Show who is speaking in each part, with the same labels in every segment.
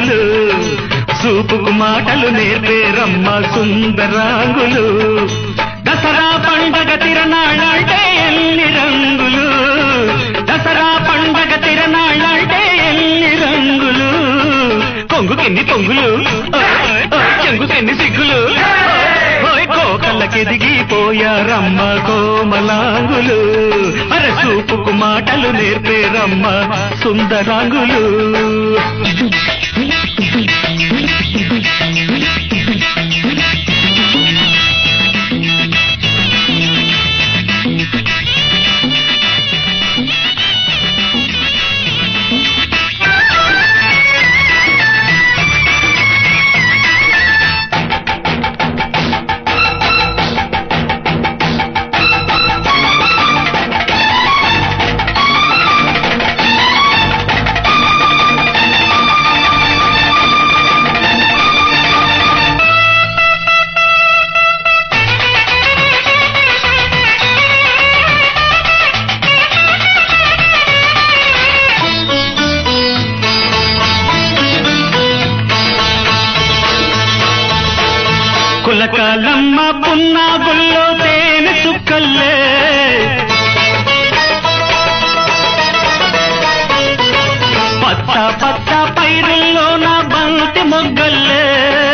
Speaker 1: సుందరాంగులు చూపుకు మాటలు నేర్పేరమ్మ సుందరాంగులు దసరా పండగ తిరణాళ్ళంటే ఎన్ని రంగులు దసరా పండగ తిరణాళ్ళంటే ఎన్ని రంగులు కొంగుకెన్ని పొంగులు చెంగుకెన్ని సిగ్గులు కోకళ్ళకెదిగిపోయారమ్మ కోమలాంగులు అర చూపుకు మాటలు నేర్పేరమ్మ సుందరాంగులు కులకాలమ్మ పున్నాగుల్లో తేనె చుక్కల్లే పచ్చ పచ్చ పైరుల్లో నా బంతి మొగ్గల్లే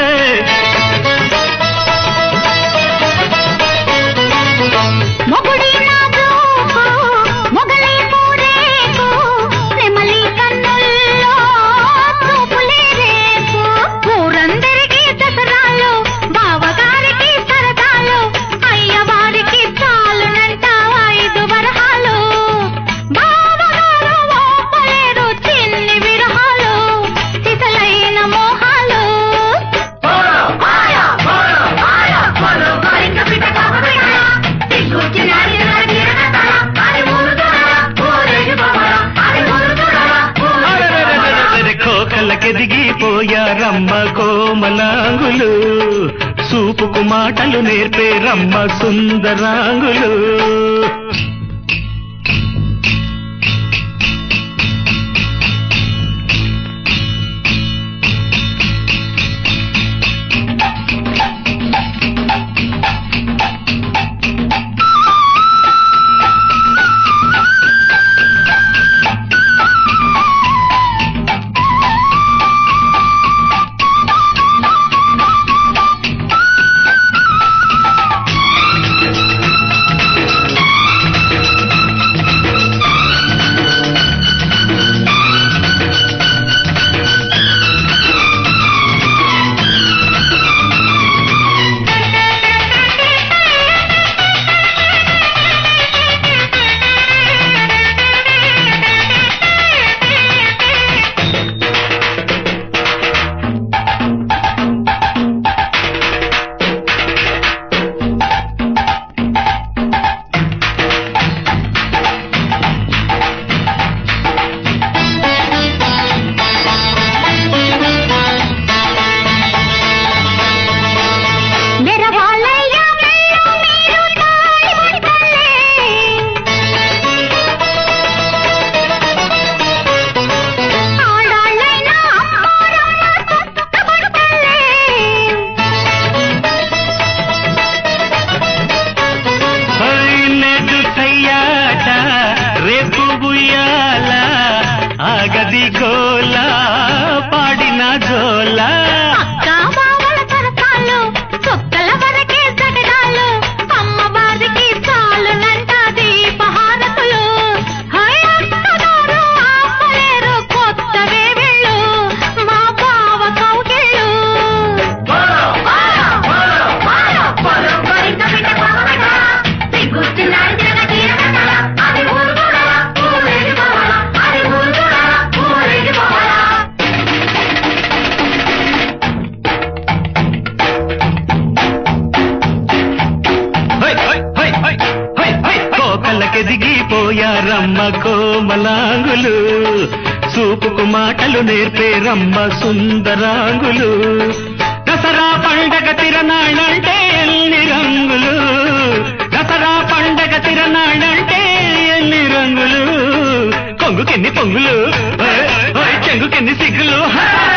Speaker 1: ఎదిగిపోయారమ్మ కోమలాంగులు చూపుకు మాటలు నేర్పేరమ్మ సుందరాంగులు ఆగది గోలా పాడిన జోలా ఎదిగిపోయారమ్మ కోమలాంగులు చూపుకు మాటలు నేర్పేరమ్మ సుందరాంగులు దసరా పండగ తిరణాళ్ళంటే ఎన్ని రంగులు దసరా పండగ తిరణాళ్ళంటే ఎన్ని రంగులు కొంగుకెన్ని పొంగులు చెంగుకెన్ని సిగ్గులు